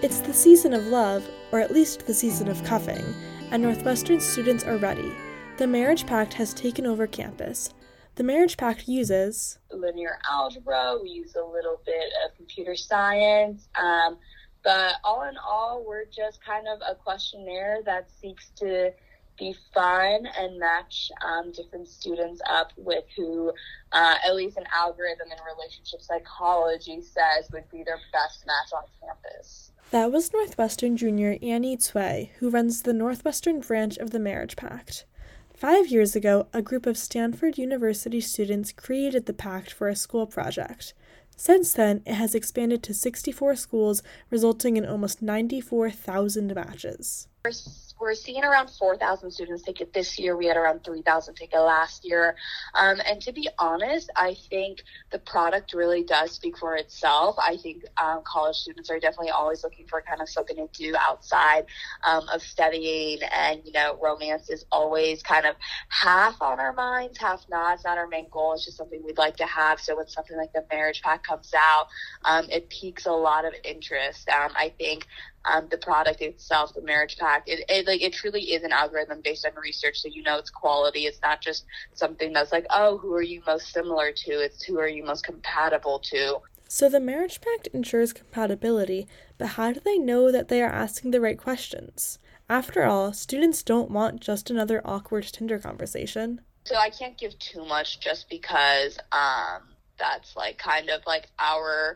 It's the season of love, or at least the season of cuffing, and Northwestern students are ready. The Marriage Pact has taken over campus. The Marriage Pact uses linear algebra, we use a little bit of computer science, but all in all, we're just kind of a questionnaire that seeks to be fun and match different students up with who, at least an algorithm in relationship psychology says would be their best match on campus. That was Northwestern junior Annie Tsui, who runs the Northwestern branch of the Marriage Pact. 5 years ago, a group of Stanford University students created the pact for a school project. Since then, it has expanded to 64 schools, resulting in almost 94,000 matches. We're seeing around 4,000 students take it this year. We had around 3,000 take it last year. And to be honest, I think the product really does speak for itself. I think college students are definitely always looking for kind of something to do outside of studying. And, romance is always kind of half on our minds, half not. It's not our main goal. It's just something we'd like to have. So when something like the Marriage Pact comes out, it piques a lot of interest. I think the product itself, the Marriage Pact, it truly is an algorithm based on research, so it's quality. It's not just something that's like, oh, who are you most similar to? It's who are you most compatible to. So the Marriage Pact ensures compatibility, but how do they know that they are asking the right questions? After all, students don't want just another awkward Tinder conversation. So I can't give too much just because that's kind of our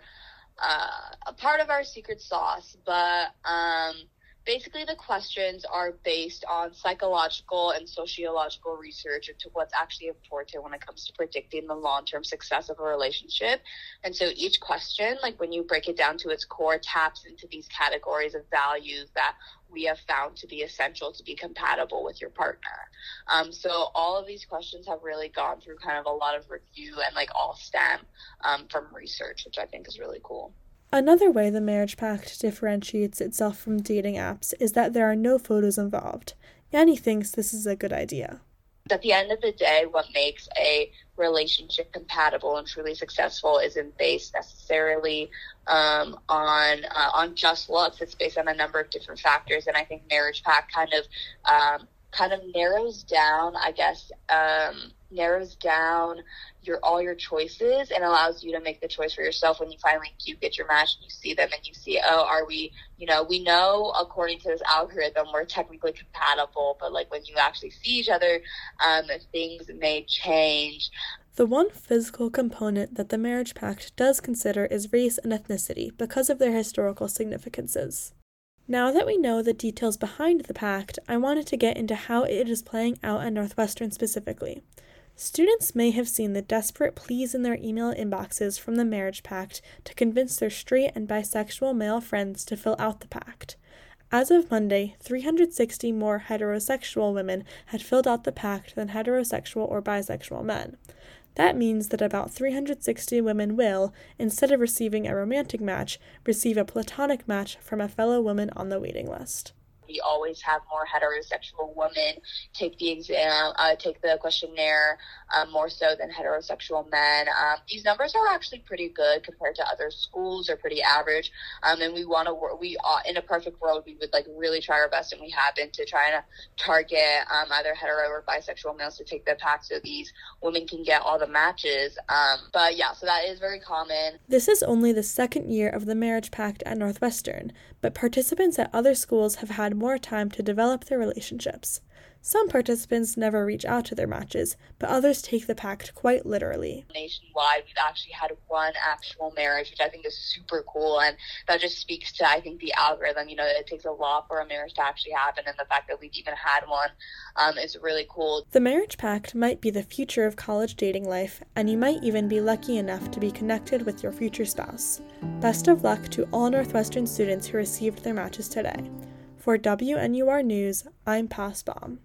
a part of our secret sauce, but basically the questions are based on psychological and sociological research into what's actually important when it comes to predicting the long-term success of a relationship. And so each question, when you break it down to its core, taps into these categories of values that we have found to be essential to be compatible with your partner. So all of these questions have really gone through kind of a lot of review and all stem from research, which I think is really cool. Another way the Marriage Pact differentiates itself from dating apps is that there are no photos involved. Annie thinks this is a good idea. At the end of the day, what makes a relationship compatible and truly successful isn't based necessarily on just looks. It's based on a number of different factors, and I think Marriage Pact kind of narrows down, all your choices and allows you to make the choice for yourself when you finally do get your match and you see them and you see, we know according to this algorithm we're technically compatible, but when you actually see each other, things may change. The one physical component that the Marriage Pact does consider is race and ethnicity because of their historical significances. Now that we know the details behind the pact, I wanted to get into how it is playing out at Northwestern specifically. Students may have seen the desperate pleas in their email inboxes from the Marriage Pact to convince their straight and bisexual male friends to fill out the pact. As of Monday, 360 more heterosexual women had filled out the pact than heterosexual or bisexual men. That means that about 360 women will, instead of receiving a romantic match, receive a platonic match from a fellow woman on the waiting list. We always have more heterosexual women take the exam, take the questionnaire, more so than heterosexual men. These numbers are actually pretty good compared to other schools. They're pretty average. And we want to work. In a perfect world, we would really try our best, and we have been, to try to target either hetero or bisexual males to take the pact so these women can get all the matches. But yeah, so that is very common. This is only the second year of the Marriage Pact at Northwestern, but participants at other schools have had more time to develop their relationships. Some participants never reach out to their matches, but others take the pact quite literally. Nationwide, we've actually had one actual marriage, which I think is super cool, and that just speaks to, I think, the algorithm. It takes a lot for a marriage to actually happen, and the fact that we've even had one is really cool. The Marriage Pact might be the future of college dating life, and you might even be lucky enough to be connected with your future spouse. Best of luck to all Northwestern students who received their matches today. For WNUR News, I'm Paz Baum.